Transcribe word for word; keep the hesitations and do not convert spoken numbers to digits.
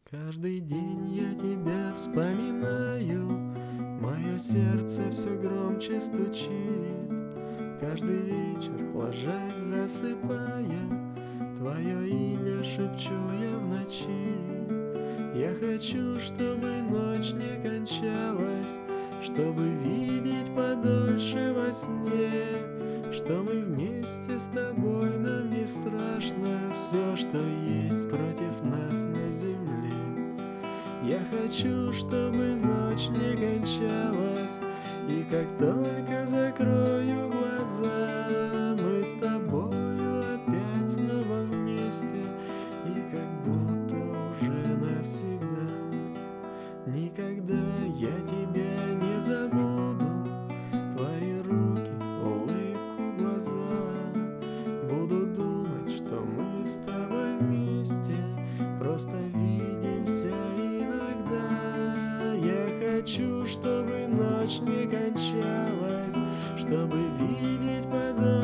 Каждый день я тебя вспоминаю, мое сердце все громче стучит. Каждый вечер, ложась, засыпая, твое имя шепчу я в ночи. Я хочу, чтобы ночь не кончалась, чтобы видеть подольше во сне, что мы вместе с тобой, нам не страшно все, что есть против нас на земле. Я хочу, чтобы ночь не кончалась, и как только закрою глаза, мы с тобою опять снова вместе, и как будто уже навсегда. Никогда я тебя не забуду, твои руки, улыбку, глаза. Буду думать, что мы с тобой вместе, просто видимся иногда. Я хочу, чтобы ночь не кончалась, чтобы видеть подольше